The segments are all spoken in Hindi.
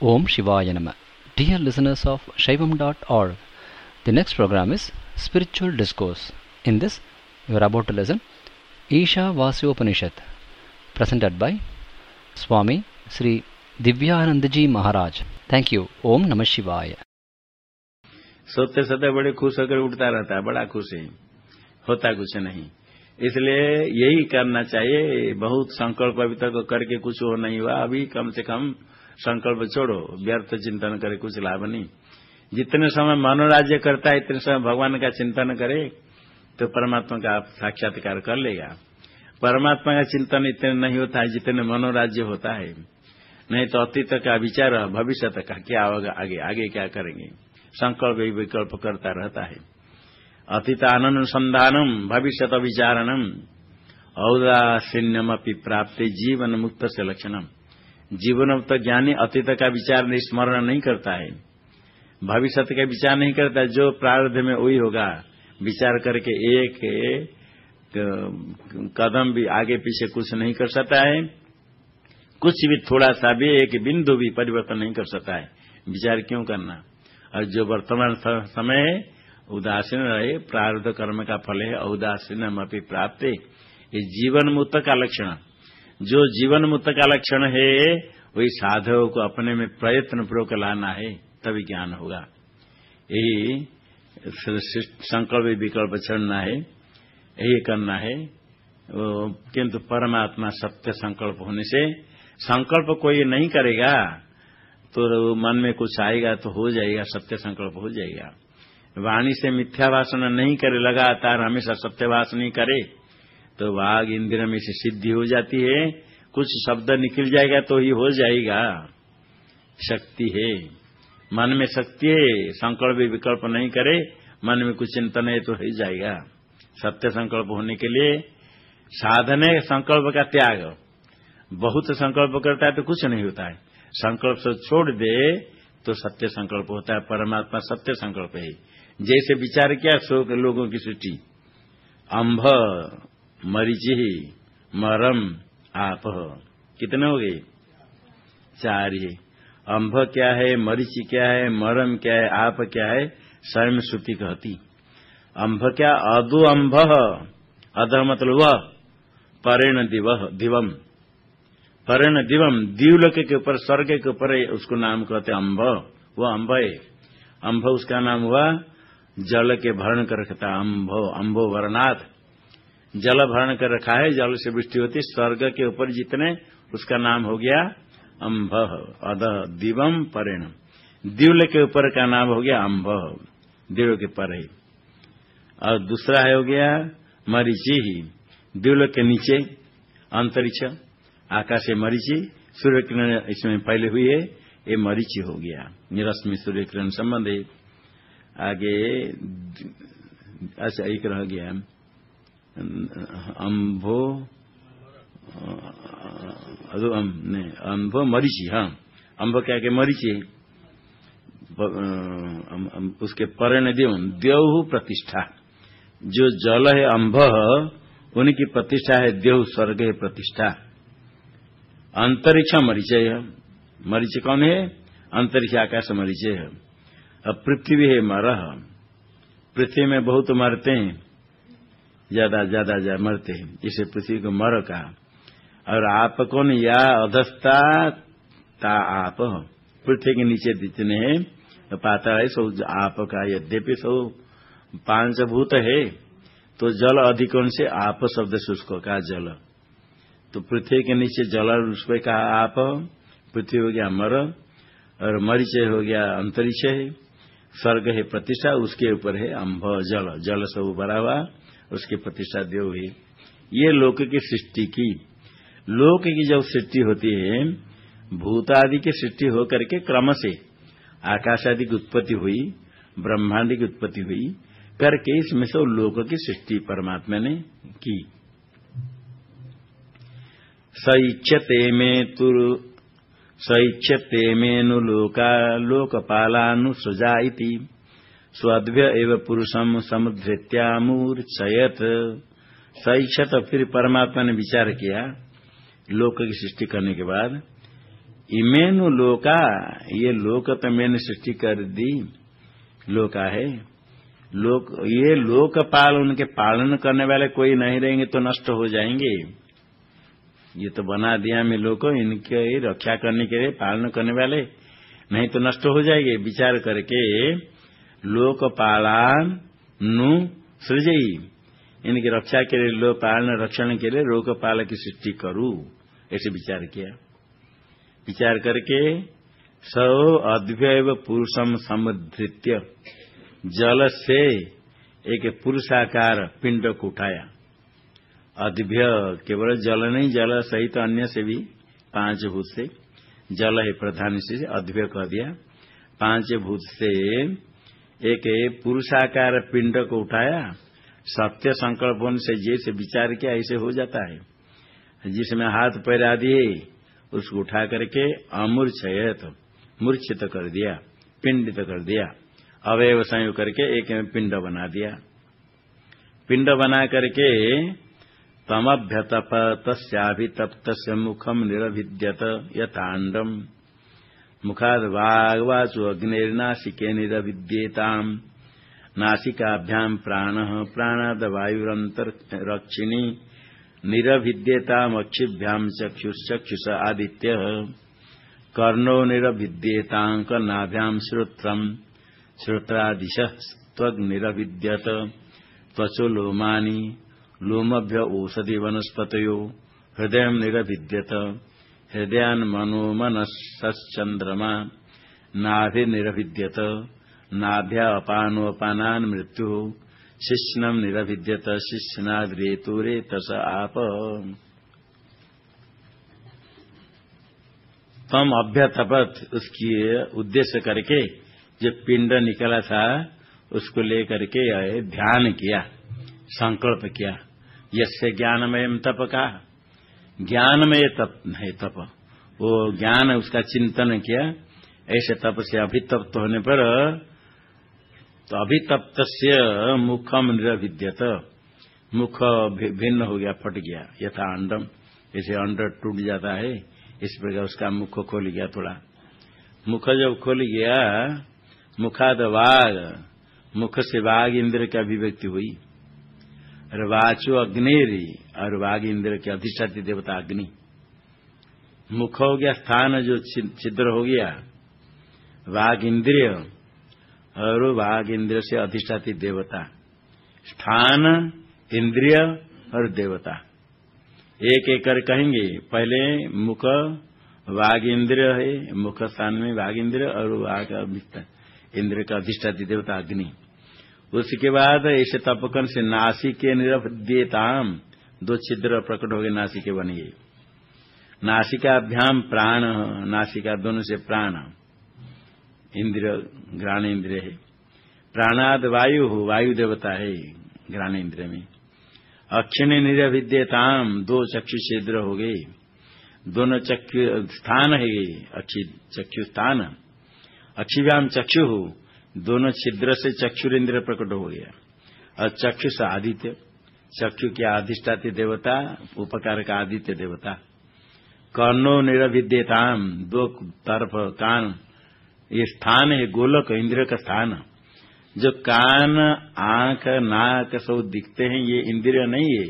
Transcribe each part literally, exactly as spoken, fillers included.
Om Shivaya Nama. Dear listeners of Shaivam dot org, the next program is Spiritual Discourse. In this, you are about to listen Isha Vasyopanishad, presented by Swami Sri Divyanandaji Maharaj. Thank you. Om Namah Shivaya. सोते सोते बड़े खुश होकर उठता रहता है, बड़ा खुश है, होता कुछ नहीं। इसलिए यही करना चाहिए। बहुत संकल्प अभी तक करके कुछ हो नहीं हुआ, अभी कम से कम संकल्प छोड़ो, व्यर्थ चिंतन करे कुछ लाभ नहीं। जितने समय मनोराज्य करता है इतने समय भगवान का चिंतन करे तो परमात्मा का आप साक्षात्कार कर लेगा। परमात्मा का चिंतन इतने नहीं होता है जितने मनोराज्य होता है। नहीं तो अतीत का विचार, भविष्य का क्या होगा, आगे आगे क्या करेंगे, संकल्प विकल्प करता रहता है। अतीतानुसंधानम भविष्यत विचारणम औदासीन्यमपि प्राप्ति जीवन मुक्त से लक्षणम। जीवन मुक्त ज्ञानी अतीत का विचार स्मरण नहीं करता है, भविष्य का विचार नहीं करता। जो प्रारब्ध में वही होगा, विचार करके एक कदम भी आगे पीछे कुछ नहीं कर सकता है, कुछ भी थोड़ा सा भी एक बिंदु भी परिवर्तन नहीं कर सकता है। विचार क्यों करना? और जो वर्तमान समय उदासीन रहे, प्रारब्ध कर्म का फल है, औदासीनम अपि प्राप्ते, ये जीवन मुक्त का लक्षण। जो जीवन मुक्त का लक्षण है वही साधक को अपने में प्रयत्न पूर्वक लाना है, तभी ज्ञान होगा। यही संकल्प विकल्प छोड़ना है, यही करना है। किंतु परमात्मा सत्य संकल्प होने से संकल्प कोई नहीं करेगा तो मन में कुछ आएगा तो हो जाएगा, सत्य संकल्प हो जाएगा। वाणी से मिथ्या भाषण नहीं करे, लगातार हमेशा सत्य भाषण नहीं करे तो वाग इंद्रिय में से सिद्धि हो जाती है। कुछ शब्द निकल जाएगा तो ही हो जाएगा, शक्ति है, मन में शक्ति है। संकल्प विकल्प नहीं करे, मन में कुछ चिंतन है तो हो जाएगा। सत्य संकल्प होने के लिए साधन है संकल्प का त्याग। बहुत संकल्प करता है तो कुछ नहीं होता है, संकल्प से छोड़ दे तो सत्य संकल्प होता है। परमात्मा सत्य संकल्प है। जैसे विचार किया सो लोगों की सृष्टि, अंभ मरीचि मरम आप, कितने हो गए? चार ही। अंभ क्या है, मरीचि क्या है, मरम क्या है, आप क्या है, स्वयं श्रुति कहती। अंभ क्या? अदु अंभ, अध मतलब वह, परेण दिवह दिवम, परेण दिवम, दीवलोक के ऊपर स्वर्ग के ऊपर उसको नाम कहते अम्भ, वो अम्भ है। अम्भ उसका नाम हुआ जल के भरण कर रखता, अम्भ अम्भो वरनाथ, जल भरण कर रखा है, जल से वृष्टि होती स्वर्ग के ऊपर जितने, उसका नाम हो गया अम्भ। अध दिवम परेण, दीवल के ऊपर का नाम हो गया अम्भ, दीवल के पर है। और दूसरा है हो गया मरीचि ही, दीवल के नीचे अंतरिक्ष, आकाश है मरीचि, सूर्य किरण इसमें पहले हुई है, ये मरीचि हो गया। निरश्मि सूर्य किरण संबंध है। आगे अच्छा एक रह गया अम्भो, नहीं अम्भो मरीचि, हाँ अम्भ क्या के मरीचि, उसके परण देव, देव प्रतिष्ठा। जो जल है अम्भ, उनकी प्रतिष्ठा है देव, स्वर्ग है प्रतिष्ठा। अंतरिक्ष मरीचय है, मरीच कौन है? अंतरिक्ष आकाश मरीचय है। अब पृथ्वी है मरह, पृथ्वी में बहुत मरते हैं, ज्यादा ज्यादा ज्यादा मरते हैं, इसे पृथ्वी को मर कहा। और आप कौन? या अधस्ता ता आप, पृथ्वी के नीचे जितने हैं पाता है सो आप का। यद्यपि सो पांच भूत है तो जल अधिकोण से आप शब्द से उसको कहा जल। तो पृथ्वी के नीचे जल, उस पर कहा आप, पृथ्वी हो गया मर, और मरीचय हो गया अंतरिक्ष है, स्वर्ग है प्रतिष्ठा, उसके ऊपर है अम्भ जल, जल सब भरा हुआ, उसकी प्रतिष्ठा देव है। ये लोक की सृष्टि की, लोक की जब सृष्टि होती है, भूत आदि की सृष्टि होकर के क्रम से आकाश आदि की उत्पत्ति हुई, ब्रह्मांड की उत्पत्ति हुई करके, इसमें से लोक की सृष्टि परमात्मा ने की। सैच्छते में तुर सैच्छते मेनु लोका लोकपालानुसृजा इति स्वद्भ्य एव पुरुषम समुद्धृत्यामूर्छयत। सैच्छत, फिर परमात्मा ने विचार किया लोक की सृष्टि करने के बाद, इमेनु लोका, ये लोक तो मैंने सृष्टि कर दी, लोका है लोक, ये लोकपाल, उनके पालन करने वाले कोई नहीं रहेंगे तो नष्ट हो जाएंगे। ये तो बना दिया मैं लोग, इनके रक्षा करने के लिए पालन करने वाले नहीं तो नष्ट हो जाएंगे। विचार करके लोकपालान नु सृजई, इनकी रक्षा के लिए, लोक पालन रक्षण के लिए लोकपाल की सृष्टि करूं, ऐसे विचार किया। विचार करके सौ अद्वैव पुरुषम समुद्धृत्य, जल से एक पुरुषाकार पिंड को उठाया। अद्भ्य केवल जल नहीं, जल सहित तो अन्य से भी पांच भूत से, जल है प्रधान से अद्भ्य कह दिया। पांच भूत से एक पुरुषाकार पिंड को उठाया, सत्य संकल्पों से जैसे विचार किया ऐसे हो जाता है। जिसमें हाथ पैर आदि है उसको उठा करके अमूर्छयत, मूर्छित कर दिया, पिंडित कर दिया, अवयव संयोग करके एक में पिंड बना दिया। पिंड बना करके तमभ्यतप तस्याभितप्त मुखम निरभिद्यत यथांडम, मुखाद वाग्वाचो अग्निर्नासिके निरभिद्येताम, नासिकाभ्याम प्राणः प्राणाद वायुरंतरक्षिणी निरभिद्येताम, अक्षिभ्याम चक्षुश्चक्षुष आदित्य, कर्णो निरभिद्येतां कर्णाभ्याम श्रोत्रम श्रोत्रादिश त्वग निरभिद्यत, त्वचो लोमानि लोमभ्य ओषधि वनस्पतयो, हृदय निरभिद्यत हृदयान मनो मनश्चंद्रमा, नाभि निरभिद्यत नाभ्या अपानोपानान मृत्यु, शिश्नम निरभिद्यत शिश्नाद रेतुरे तस आप। तम अभ्यतपत, उसकी उद्देश्य करके जो पिंड निकला था उसको लेकर के ध्यान किया, संकल्प किया। यस्य ज्ञानमयम तप का, ज्ञानमय तप है तप, वो ज्ञान उसका चिंतन किया। ऐसे तप से अभितप्त होने पर तो अभितप्त से मुखम निरभिद्यत, मुख भिन्न हो गया, फट गया। यथा अंडम, जैसे अंड टूट जाता है इस प्रकार उसका मुख खोल गया थोड़ा। मुख जब खोल गया, मुखाद वाग, मुख से वाग इंद्र की अभिव्यक्ति हुई। और वाचो अग्निरी, और वाग इंद्र के अधिष्ठाती देवता अग्नि। मुख हो गया स्थान जो छिद्र हो गया, वाग इंद्रिय, और वाग इंद्रिय से अधिष्ठाती देवता, स्थान इंद्रिय और देवता एक एक कर कहेंगे। पहले मुख वाग इंद्रिय है, मुख स्थान में वाग इंद्रिय और वाग इंद्र का अधिष्ठाती देवता अग्नि। उसके बाद ऐसे तपकन से नासिके निरभिद्येताम, दो छिद्र प्रकट हो गए, नासिके बन गए। नासिकाभ्याम प्राण, नासिका दोनों से प्राण, इंद्र घ्राण इंद्रिय है। प्राणाद वायु, वायु देवता है घ्राण इंद्रिय में। अक्षिणी निरभिद्येताम, दो चक्षु छिद्र हो गए, दोनों चक्षु स्थान है, अक्षि चक्षु स्थान। अक्षिभ्याम चक्षु, दोनों छिद्र से चक्षुरेन्द्र प्रकट हो गया। और चक्षु से आदित्य, चक्षु के अधिष्ठाती देवता, उपकार का आदित्य देवता। कर्णो निरभिद्येताम, दो तरफ कान, ये स्थान है गोलक, इंद्रिय का स्थान। जो कान आंख नाक सब दिखते हैं ये इंद्रिय नहीं है,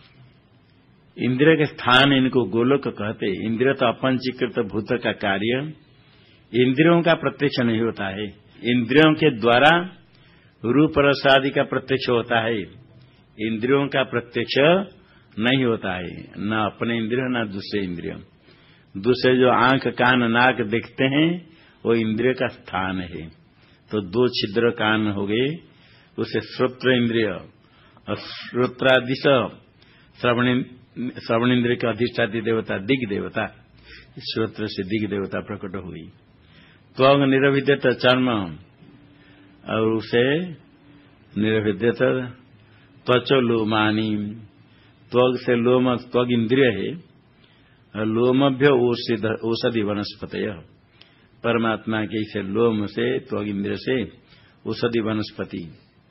इंद्रिय के स्थान इनको गोलक कहते। इंद्रिय तो अपंचीकृत भूत का कार्य, इंद्रियों का प्रत्यक्ष नहीं होता है। इंद्रियों के द्वारा रूप रस आदि का प्रत्यक्ष होता है, इंद्रियों का प्रत्यक्ष नहीं होता है, न अपने इंद्रिय न दूसरे इंद्रिय। दूसरे जो आंख कान नाक देखते हैं वो इंद्रिय का स्थान है। तो दो छिद्र कान हो गए, उसे श्रोत्र इंद्रिय और श्रोत्रादिश श्रवण श्रवण इंद्रिय के अधिष्ठाती देवता दिग देवता, श्रोत्र से दिग देवता प्रकट हुई। त्वग निरभिद्यत चर्म, और उसे निरभिद्यत त्वचो लोमानी, त्वग से लोम, त्वग इंद्रिय है, और लोमभ्य औषधि वनस्पतय, परमात्मा के इसे लोम से त्वग इंद्रिय से औषधि वनस्पति।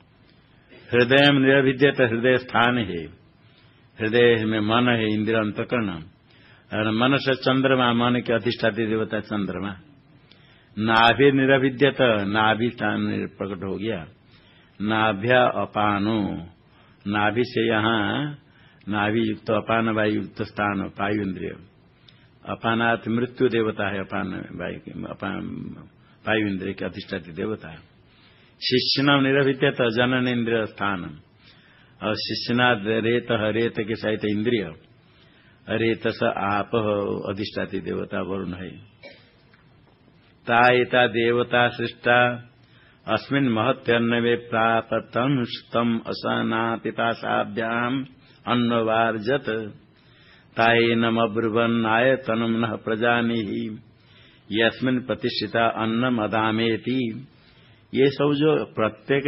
हृदय निरभिद्यत, हृदय स्थान है, हृदय में मन है, इंद्रिय अंतकरण। और मन से चंद्रमा, मन के अधिष्ठाती देवता चंद्रमा। नाभि निरभिद्यत, नाभि स्थान प्रकट हो गया। नाभ्या अपानो, नाभि से यहाँ नाभि युक्त अपान वायु युक्त स्थान वायु इंद्रिय। अपानात मृत्यु देवता है, अपान वायु अपान वायु इंद्रिय के अधिष्ठाती देवता है। शिष्यनाम निरभिद्यत जनन इंद्रिय स्थान, और शिष्यनाद रेत, रेत के सहित इंद्रिय, रेत स आप अधिष्ठाती देवता वरुण है। तायता देवता सृष्टा अस्मिन् महत्यन्नवे प्रापतम स्तम असना पिपासाभ्याम अन्नवार्जत तायेनम अब्रुवन् आयतनम नः प्रजानीहि यस्मिन् प्रतिष्ठिता अन्नम अदामेति। ये सब जो प्रत्येक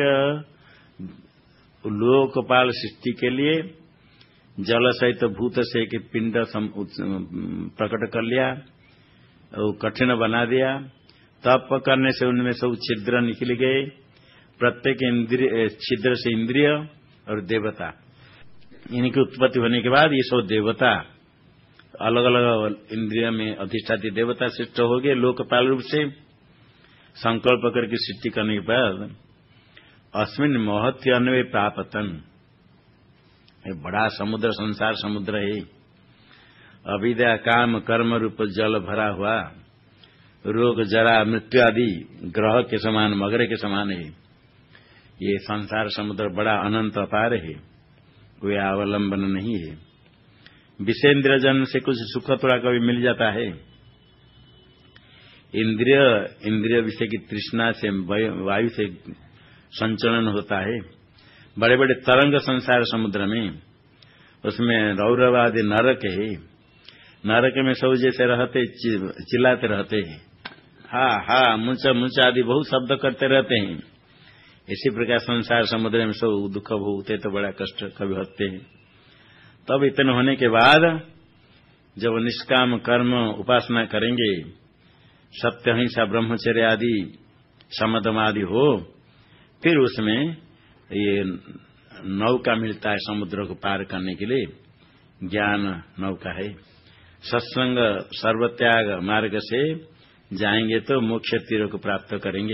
लोकपाल सृष्टि के लिए जल सहित भूत से एक पिंड प्रकट कर लिया और कठिन बना दिया। तप करने से उनमें सब छिद्र निकल गए। प्रत्येक इंद्रिय छिद्र से इंद्रिय और देवता, इनकी उत्पत्ति होने के बाद ये सब देवता अलग अलग इंद्रिय में अधिष्ठाती देवता सृष्टि हो गए लोकपाल रूप से। संकल्प करके सृष्टि करने के बाद अस्मिन महत्य अन्वय प्रापतन, बड़ा समुद्र संसार समुद्र है। अविद्या काम कर्म रूप जल भरा हुआ, रोग जरा मृत्यु आदि ग्रह के समान मगर के समान है। ये संसार समुद्र बड़ा अनंत अपार है, कोई अवलंबन नहीं है। विषेन्द्रिय जन से कुछ सुख थोड़ा कभी मिल जाता है। इंद्रिय इंद्रिय विषय की तृष्णा से वायु से संचलन होता है। बड़े बड़े तरंग संसार समुद्र में, उसमें रौरव आदि नरक है। नरक में सब जैसे रहते चिल्लाते रहते हैं, हा हा मुंचा मुंचा आदि बहुत शब्द करते रहते हैं। इसी प्रकार संसार समुद्र में सब दुख भोगते तो बड़ा कष्ट कभी होते हैं। तब इतने होने के बाद जब निष्काम कर्म उपासना करेंगे, सत्य अहिंसा ब्रह्मचर्य आदि समदम आदि हो, फिर उसमें ये नौका मिलता है समुद्र को पार करने के लिए। ज्ञान नौका है। सत्संग सर्वत्याग मार्ग से जाएंगे तो मोक्ष तीर को प्राप्त करेंगे।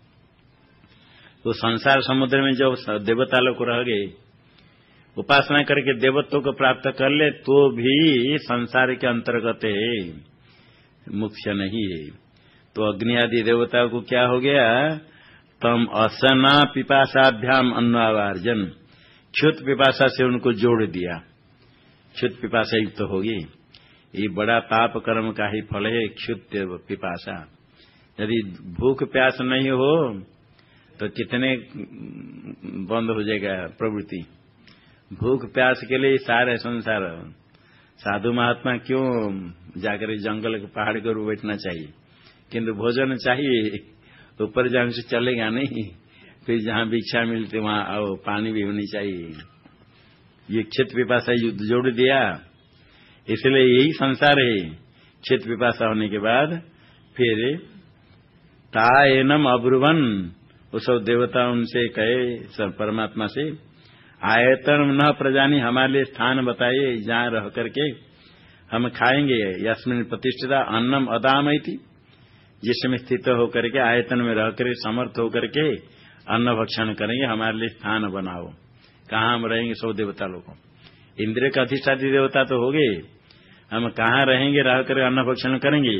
तो संसार समुद्र में जब देवता लोग रह गए, उपासना करके देवत्व को प्राप्त कर ले तो भी संसार के अंतर्गत है, मुख्य नहीं है। तो अग्नि आदि देवताओं को क्या हो गया, तम असना पिपासाभ्याम अन्नवार्जन, क्षुत पिपासा से उनको जोड़ दिया। क्षुत पिपासा युक्त तो होगी। ये बड़ा पाप कर्म का ही फल है क्षुत पिपासा। यदि भूख प्यास नहीं हो तो कितने बंद हो जाएगा प्रवृत्ति। भूख प्यास के लिए सारे संसार, साधु महात्मा क्यों जाकर जंगल के पहाड़ के ऊपर बैठना चाहिए, किंतु भोजन चाहिए। ऊपर जाने से चलेगा नहीं, फिर जहां भिक्षा मिलती वहां आओ, पानी भी होनी चाहिए। ये क्षित पिपासा युद्ध जोड़ दिया, इसलिए यही संसार है। क्षित पिपासा होने के बाद फिर ताएनम अब्रुवन, उस देवता उनसे कहे परमात्मा से, आयतन न प्रजानी, हमारे लिए स्थान बताइए जहां रह करके हम खाएंगे। यस्मिन प्रतिष्ठिता अन्नम अदामयति, जिसमें स्थित होकर के आयतन में रहकर समर्थ होकर के अन्न भक्षण करेंगे, हमारे लिए स्थान बनाओ। कहाँ हम रहेंगे सौ देवता लोगों। इंद्रिय का अधिष्ठाती देवता तो हो गए, हम कहाँ रहेंगे, रह कर अन्न भक्षण करेंगे।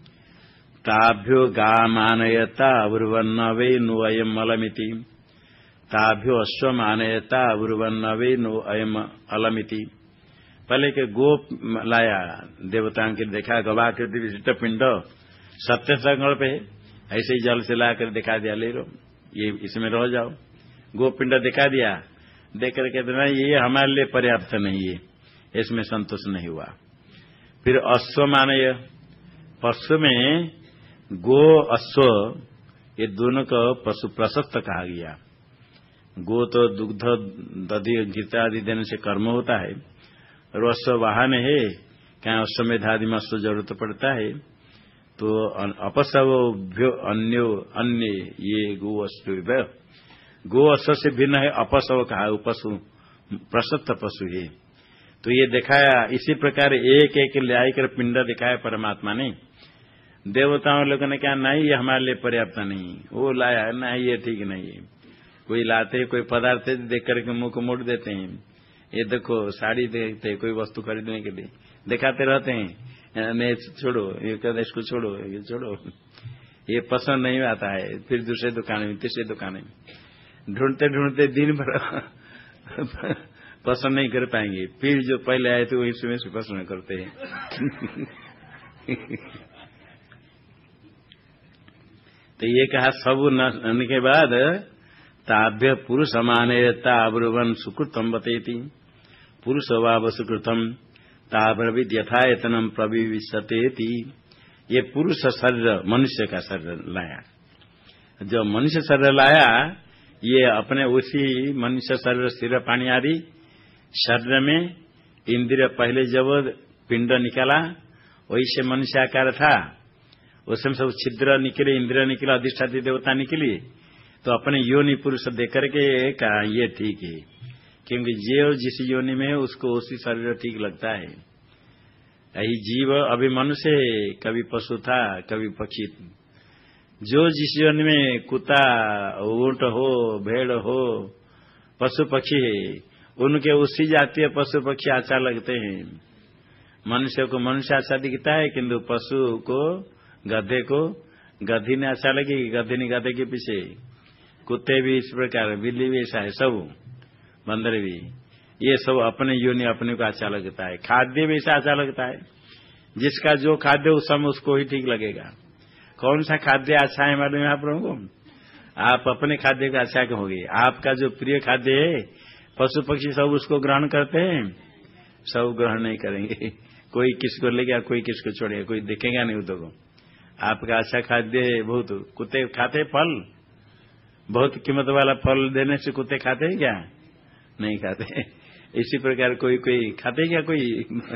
ताभ्यो गामानयता अब्रुवन्नवे नो अयम अलमिति, ताभ्यो अश्वम आनयता अब्रुवन्नवे नो अयम अलमिति। पहले के गोप लाया देवताओं के, देखा गवाकृति विशिष्ट पिंड सत्य संकल्प है, ऐसे ही जल से लाकर दिखा दिया, ले लो ये इसमें रह जाओ। गोपिंड दिखा दिया, देख करके कहते ये हमारे लिए पर्याप्त नहीं है, इसमें संतोष नहीं हुआ। फिर अश्व मानय, पशु में गो अश्व ये दोनों को पशु प्रशस्त कहा गया। गो तो दुग्ध दधि गीता आदि देने से कर्म होता है, और अश्व वाहन है, क्या अश्वमेध आदि में अश्व जरूरत पड़ता है। तो अपशवभ्यो अन्यो अन्य ये गो अश्व, गो अश्व से भिन्न है अपशव कहा, पशु प्रशस्त पशु है। तो ये दिखाया इसी प्रकार एक एक ले आकर पिंड दिखाया परमात्मा ने। देवताओं लोगों ने कहा नहीं ये हमारे लिए पर्याप्त नहीं, वो लाया नहीं ये ठीक नहीं है। कोई लाते कोई पदार्थ देख करके मुंह को मोड़ देते हैं, ये देखो साड़ी देखते कोई वस्तु खरीदने के लिए दिखाते रहते हैं, नहीं छोड़ो ये कहते इसको छोड़ो ये छोड़ो, ये पसंद नहीं आता है। फिर दूसरे दुकान में तीसरे दुकान में ढूंढते ढूंढते दिन भर पसंद नहीं कर पाएंगे, फिर जो पहले आए थे वही सुबह से पसंद करते हैं। तो ये कहा सब नने के बाद ताभ्य पुरुष मानेता अब्रुवन सुकृतम बतेती, पुरुष वाव सुकृतम ताब्रविद यथायतनम प्रविशतेति। ये पुरुष शरीर मनुष्य का शरीर लाया, जो मनुष्य शरीर लाया ये अपने उसी मनुष्य शरीर सिर पानी आदि शरीर में इंद्रिय पहले जब पिंड निकला वैसे मनुष्य आकार था, उसमें सब छिद्र निकले इंद्रिय निकले अधिष्ठात्री देवता निकली, तो अपने योनि पुरुष देकर के कहा ये ठीक है, क्योंकि जो जिस योनि में उसको उसी शरीर ठीक लगता है। यही जीव अभी मनुष्य कभी पशु था कभी पक्षी, जो जिस योनि में कुत्ता ऊंट हो भेड़ हो पशु पक्षी है उनके उसी जातीय पशु पक्षी अच्छा लगते हैं। मनुष्य को मनुष्य अच्छा दिखता है, किंतु पशु को गधे को गधी ने अच्छा लगेगी, गधे ने गधे के पीछे, कुत्ते भी इस प्रकार, बिल्ली भी ऐसा है, सब बंदर भी, ये सब अपने योनि अपने को अच्छा लगता है। खाद्य भी ऐसा अच्छा लगता है, जिसका जो खाद्य उस समय उसको ही ठीक लगेगा। कौन सा खाद्य अच्छा है मालूम है आप लोगों को? आप अपने खाद्य का अच्छा कहोगे, आपका जो प्रिय खाद्य है पशु पक्षी सब उसको ग्रहण करते हैं, सब ग्रहण नहीं करेंगे, कोई किसको लेगा कोई किसको छोड़ेगा, कोई देखेगा नहीं उनको। आपका अच्छा खाद्य है बहुत, कुत्ते खाते फल, बहुत कीमत वाला फल देने से कुत्ते खाते हैं क्या? नहीं खाते। इसी प्रकार कोई कोई खाते क्या कोई?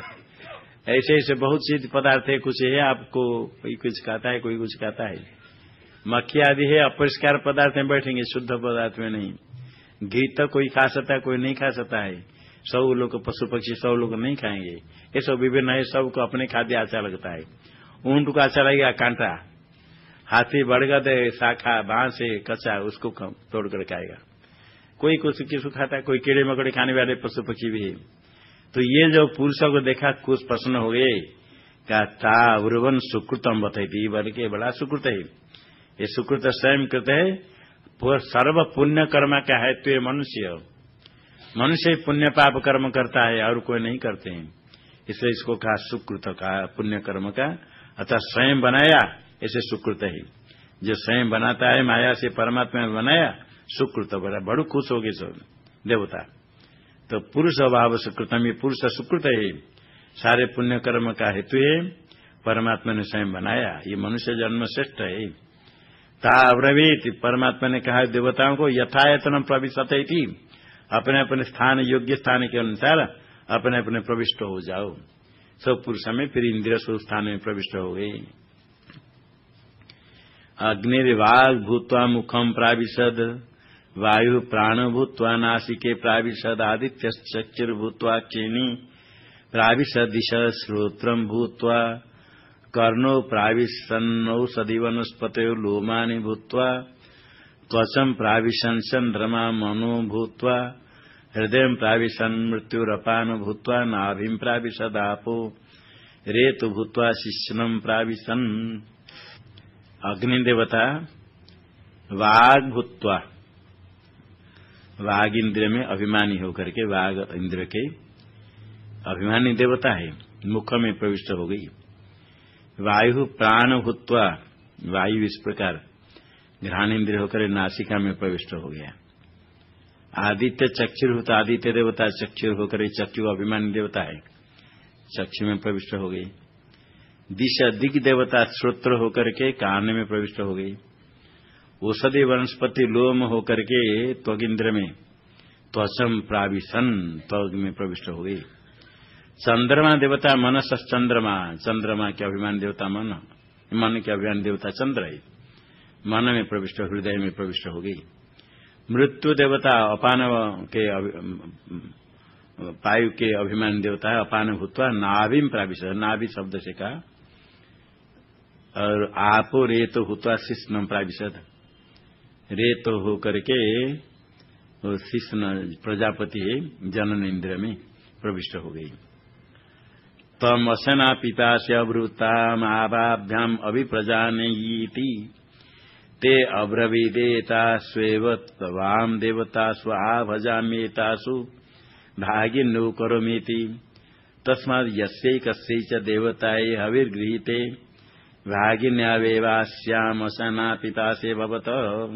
ऐसे ऐसे बहुत सी पदार्थ है, कुछ है आपको कोई कुछ खाता है कोई कुछ खाता है। मक्खी आदि है अपरिष्कार पदार्थ में बैठेंगे, शुद्ध पदार्थ में नहीं। घी तो कोई खा सकता है कोई नहीं खा सकता है, सब लोग पशु पक्षी सब लोग नहीं खाएंगे, ये सब विभिन्न है, सबको अपने खाद्य अच्छा लगता है। ऊंट को अच्छा लगेगा कांटा, हाथी बड़गद शाखा बांस है कच्चा उसको तोड़ कर खाएगा, कोई कुछ किसको खाता है, कोई कीड़े मकोड़े खाने वाले पशु पक्षी भी है। तो ये जो पुरुषों को देखा कुछ प्रश्न हो गए, क्या ता उर्वन सुकृतम बताई बल के बड़ा सुकृत है, ये सुकृत स्वयं कृत है, सर्व पुण्य कर्म का है। तो ये मनुष्य मनुष्य पुण्य पाप कर्म करता है और कोई नहीं करते हैं, इसलिए इसको कहा सुकृत का पुण्य कर्म का, अतः स्वयं बनाया ऐसे सुकृत है। जो स्वयं बनाता है माया से परमात्मा ने बनाया सुकृत बड़ा बड़ू खुश होगी सब देवता। तो पुरुष अभाव सुकृतम, ये पुरुष सुकृत है, सारे पुण्य कर्म का हेतु है, परमात्मा ने स्वयं बनाया, ये मनुष्य जन्म श्रेष्ठ है। ता अब्रवीत, परमात्मा ने कहा देवताओं को यथायतनम प्रविशते थी, अपने अपने स्थान योग्य स्थान के अनुसार अपने अपने प्रविष्ट हो जाओ। सब पुरुष में फिर इंद्रिय स्वरूप स्थान में प्रविष्ट हो गए। अग्निर्वाग भूत्वा मुखम प्राविशद, वायु प्राण भूत्वा नासिके प्राविशद, आदित्य चक्षुर्भूत्वा चेनी प्राविशद, दिश श्रोत्रम भूत्वा कर्णो प्राविशन्नौषधि वनस्पतयो लोमानि भूत्वा, त्वचं प्राविशन् चन्द्रमा मनो भूत्वा, हृदयं प्राविशन् मृत्युरपान भूत्वा, नाभिं प्राविशदापो रेतु भूत्वा, शिश्नं प्राविशन्। अग्नि देवता वाग भूत्वा, वाग इंद्र में अभिमानी होकर के, वाग इंद्र के अभिमानी देवता है, मुख में प्रविष्ट हो गई। वायु प्राण भूत्वा, वायु इस प्रकार घ्राण इंद्रिय होकर नासिका में प्रविष्ट हो गया। आदित्य चक्षुर होता, आदित्य देवता चक्षुर होकर चक्षु अभिमानी देवता है, चक्षु में प्रविष्ट हो गई। दिशा दिग देवता श्रोत्र होकर के कान में प्रविष्ट हो गई। औषधि वनस्पति लोम होकर के त्वग इंद्र में, त्वचम प्राविशन त्वग में प्रविष्ट हो गई। चंद्रमा देवता मनस चंद्रमा, चंद्रमा के अभिमान देवता मन, मन के अभिमान देवता चंद्र है, मन में प्रविष्ट हृदय में प्रविष्ट हो गई। मृत्यु देवता अपान के वायु के अभिमान देवता है। अपान भूतवा नाभिम प्राविशद, नाभि शब्द से कहा। और आपो रेतो भूतवा शिष्णम प्राविशद, रेतो हो करके शिष्ण प्रजापति जनन इंद्र में प्रविष्ट हो गई। तम असना पिपास्य अवृताम आभाभ्याम अभिप्रजानयीति ते अब्रवीदेतास्वेव त्वाम देवतासु आभजाम्येतासु भागिन्नो करोमीति तस्माद् यस्यैकस्यै च देवतायै हविर्गृहीते भागिन्यावेवास्याम असना पिपासे भवत।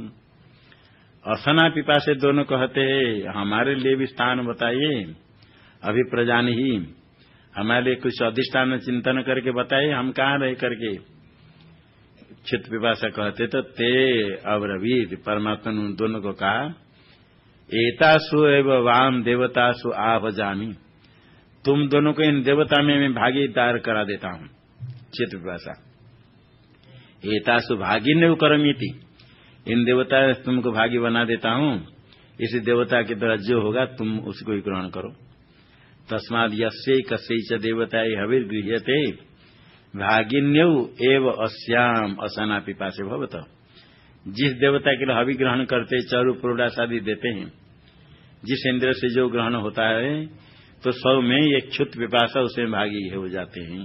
असना पिपासे दोनों कहते हैं हमारे लिए भी स्थान बताइए, अभिप्रजान ही हमारे लिए कुछ अधिष्ठान चिंतन करके बताइए, हम कहाँ रह करके। चित्त पिपासा कहते तो ते अब्रवीत, परमात्मा ने उन दोनों को कहा एतासु एवं वाम देवतासु आभजामी, तुम दोनों को इन देवता में मैं भागीदार करा देता हूं। चित्त पिपासा एतासु भागिन्य करमीति, इन देवता तुमको भागी बना देता हूं, इस देवता के द्वारा जो होगा तुम उसको ही ग्रहण करो। तस्माद् यस्यै कस्यै च देवतायै हविर्गृह्यते भागिन्यौ एव अस्याम असना पिपासे भवत। जिस देवता के लिए हवि ग्रहण करते चरु प्रोडास आदि देते हैं, जिस इंद्र से जो ग्रहण होता है तो सौ में एक क्षुत पिपासा उसमें भागी हो जाते हैं।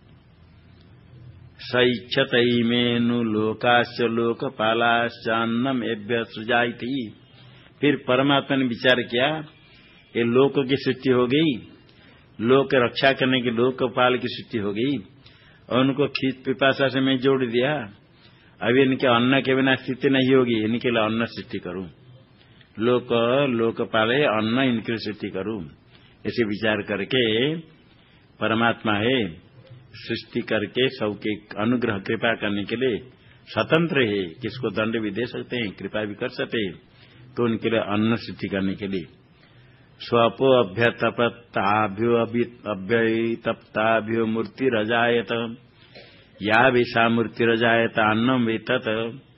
सैक्षतई मेनु लोकाश्च लोकपालाश्च अन्नम एभ्य सृजाइति। फिर परमात्मा ने विचार किया ये लोक की सृष्टि हो गई, लोक रक्षा करने की लोकपाल की सृष्टि हो गई और उनको खींच पिपासा से मैं जोड़ दिया। अभी इनके अन्न के बिना स्थिति नहीं होगी, इनके लिए अन्न सृष्टि करूं, लोक लोकपाले अन्न इनकी सृष्टि करूं। ऐसे विचार करके परमात्मा है सृष्टि करके सबके अनुग्रह कृपा करने के लिए स्वतंत्र है, किसको दंड भी दे सकते हैं, कृपा भी कर सकते हैं, तो उनके लिए अन्न सृष्टि करने के लिए स्वपो अभ्यतपताभ्यो अभ्यतप्ताभ्यो मूर्तिरजायत, या विषा मूर्तिरजायत अन्नम वेतत।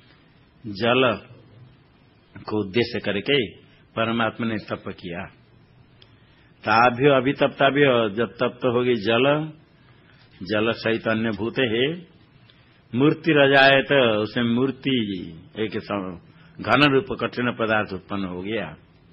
जल को उद्देश्य करके परमात्मा ने तप किया। ताभ्यो अभितप्ताभ्यो, जब तप्त होगी जल, जल सहित अन्य भूत है। मूर्ति रजायत, उसमें मूर्ति एक घन रूप कठिन पदार्थ उत्पन्न हो गया।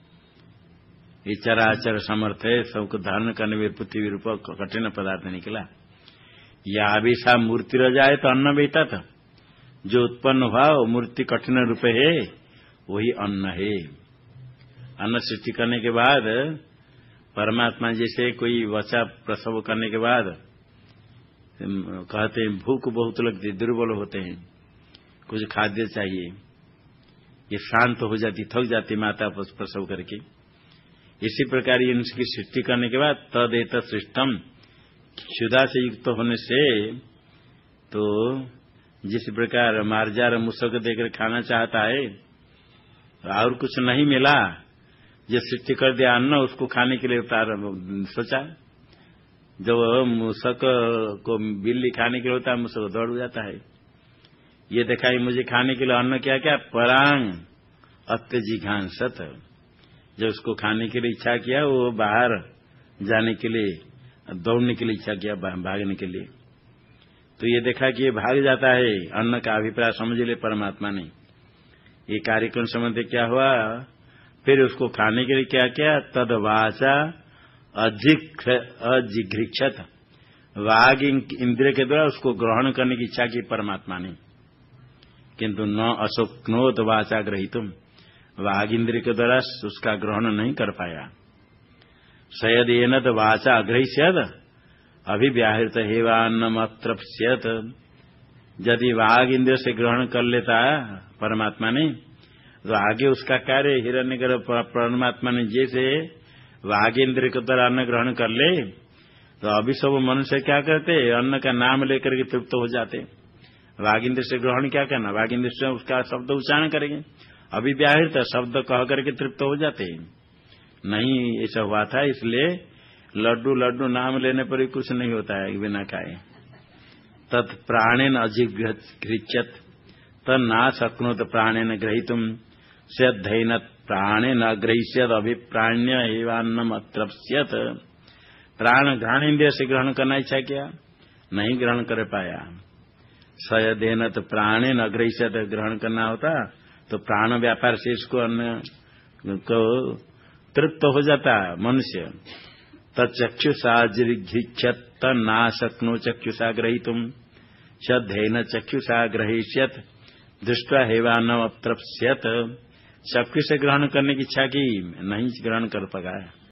ये चराचर समर्थ है, सबको धारण करने में पृथ्वी रूप कठिन पदार्थ निकला। या अभिषा मूर्ति रजायत तो अन्न बेता था, जो उत्पन्न हुआ वो मूर्ति कठिन रूप है, वही अन्न है। अन्न सृष्टि करने के बाद परमात्मा जैसे कोई बच्चा प्रसव करने के बाद कहते हैं भूख बहुत लगती, दुर्बल होते हैं, कुछ खाद्य चाहिए, ये शांत हो जाती, थक जाती माता प्रसव करके। इसी प्रकार इनकी सृष्टि करने के बाद तद एत सृष्टम, क्षुधा से युक्त होने से तो जिस प्रकार मार्जार मुसक देकर खाना चाहता है और कुछ नहीं मिला, जो सृष्टि कर दिया अन्न उसको खाने के लिए उतार सोचा। जब मूसक को बिल्ली खाने के लिए होता है, मूसक दौड़ जाता है। ये देखा मुझे खाने के लिए अन्न क्या क्या परांग अत्यजिघांसत, जब उसको खाने के लिए इच्छा किया वो बाहर जाने के लिए, दौड़ने के लिए इच्छा किया, भागने के लिए, तो ये देखा कि ये भाग जाता है। अन्न का अभिप्राय समझ ले परमात्मा ने। ये कार्यक्रम संबंध क्या हुआ, फिर उसको खाने के लिए क्या किया, तद वाचा अजिघ्रिक्षत, वाग इंद्रिय के द्वारा उसको ग्रहण करने की इच्छा की परमात्मा ने, किंतु न अशोक्नोत वाचा ग्रहीतुम, वाग इंद्रिय के द्वारा उसका ग्रहण नहीं कर पाया। सयद एनद वाचा अग्रहिष्यद अभिव्याहृत हेवान्नमत्रप्स्यत, यदि वाग इंद्रिय से ग्रहण कर लेता परमात्मा ने तो आगे उसका कार्य हिरण्यगर्भ परमात्मा ने जैसे वाग इंद्रिय के द्वारा अन्न ग्रहण कर ले, तो अभी सब मनुष्य क्या करते, अन्न का नाम लेकर के तृप्त हो जाते। वाग इंद्रिय से ग्रहण क्या करना, वाग इंद्रिय से उसका शब्द उच्चारण करेंगे, अभिव्याहृत शब्द कह करके तृप्त हो जाते। नहीं ऐसा हुआ था, इसलिए लड्डू लड्डू नाम लेने पर ही कुछ नहीं होता है बिना खाए। तत्प्राणेन अजिघ्रिच्यत तन्ना शक्नोत प्राणेन ग्रहीतुम स्यद्धैन प्राणे न ग्रहिष्यत अभिप्राण्य एवान्नम अत्रप्स्यत। प्राण घ्राण इंद्रिय से ग्रहण करना इच्छा किया, नहीं ग्रहण कर पाया। सयदेन तो प्राणे न ग्रहिष्यत, ग्रहण करना होता तो प्राण व्यापार से इसको अन्य को तृप्त हो जाता मनुष्य। तक्षुषा जिघिक्षत ना शक्नो चक्षुषा ग्रहीतुम सद्धेन चक्षुषा ग्रहिष्यत दृष्टा हेवान्नम अत्रप्स्यत। चक्षु से ग्रहण करने की इच्छा की, नहीं ग्रहण कर पाया।